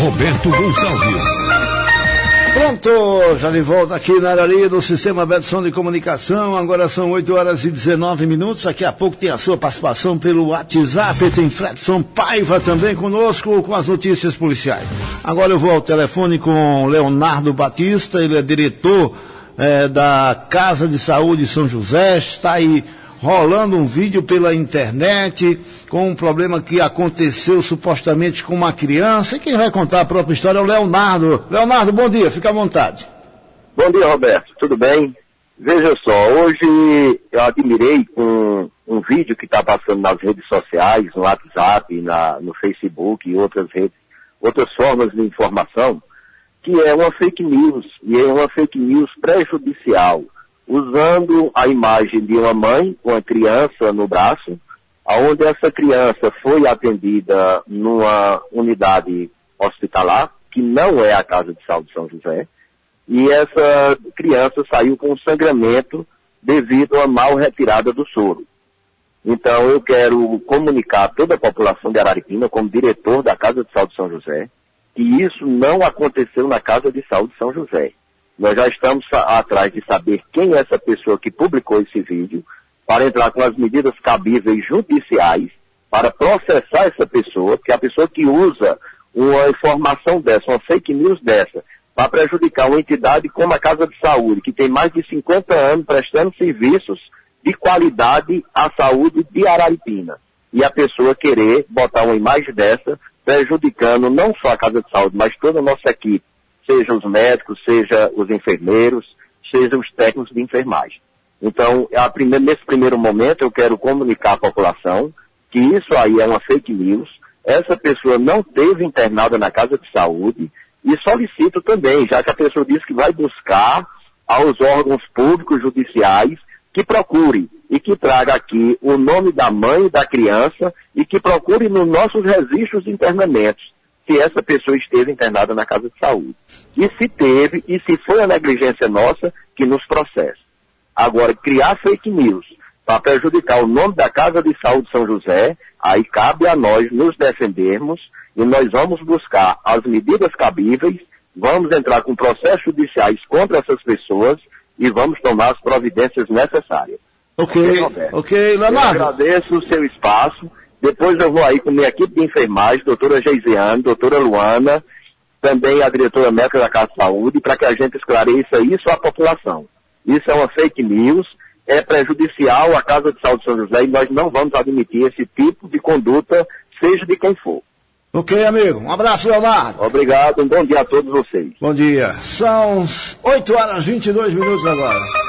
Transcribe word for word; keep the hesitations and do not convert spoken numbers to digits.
Roberto Gonçalves. Pronto, já de volta aqui na área do Sistema Aberto de Som de Comunicação. Agora são oito horas e dezenove minutos. Daqui a pouco tem a sua participação pelo WhatsApp. Tem Fredson Paiva também conosco com as notícias policiais. Agora eu vou ao telefone com Leonardo Batista. Ele é diretor é, da Casa de Saúde São José. Está aí rolando um vídeo pela internet com um problema que aconteceu supostamente com uma criança. E quem vai contar a própria história é o Leonardo. Leonardo, bom dia, fica à vontade. Bom dia, Roberto, tudo bem? Veja só, hoje eu admirei um, um vídeo que está passando nas redes sociais, no WhatsApp, na, no Facebook e outras redes, outras formas de informação, que é uma fake news, e é uma fake news prejudicial, usando a imagem de uma mãe com a criança no braço, onde essa criança foi atendida numa unidade hospitalar, que não é a Casa de Saúde São José, e essa criança saiu com sangramento devido à mal retirada do soro. Então eu quero comunicar a toda a população de Araripina, como diretor da Casa de Saúde São José, que isso não aconteceu na Casa de Saúde São José. Nós já estamos atrás de saber quem é essa pessoa que publicou esse vídeo, para entrar com as medidas cabíveis judiciais, para processar essa pessoa, porque a pessoa que usa uma informação dessa, uma fake news dessa, para prejudicar uma entidade como a Casa de Saúde, que tem mais de cinquenta anos prestando serviços de qualidade à saúde de Araripina. E a pessoa querer botar uma imagem dessa, prejudicando não só a Casa de Saúde, mas toda a nossa equipe, seja os médicos, seja os enfermeiros, seja os técnicos de enfermagem. Então, a primeira, nesse primeiro momento, eu quero comunicar à população que isso aí é uma fake news, essa pessoa não esteve internada na Casa de Saúde, e solicito também, já que a pessoa disse que vai buscar aos órgãos públicos judiciais, que procure e que traga aqui o nome da mãe e da criança, e que procure nos nossos registros de internamentos, se essa pessoa esteve internada na Casa de Saúde. E se teve, e se foi a negligência nossa, que nos processe. Agora, criar fake news para prejudicar o nome da Casa de Saúde São José, aí cabe a nós nos defendermos, e nós vamos buscar as medidas cabíveis, vamos entrar com processos judiciais contra essas pessoas, e vamos tomar as providências necessárias. Ok, ok, Leonardo. Eu agradeço o seu espaço. Depois eu vou aí com minha equipe de enfermagem, doutora Geisiane, doutora Luana, também a diretora médica da Casa de Saúde, para que a gente esclareça isso à população. Isso é uma fake news, é prejudicial à Casa de Saúde São José, e nós não vamos admitir esse tipo de conduta, seja de quem for. Ok, amigo. Um abraço, Leonardo. Obrigado, um bom dia a todos vocês. Bom dia. São oito horas e vinte e dois minutos agora.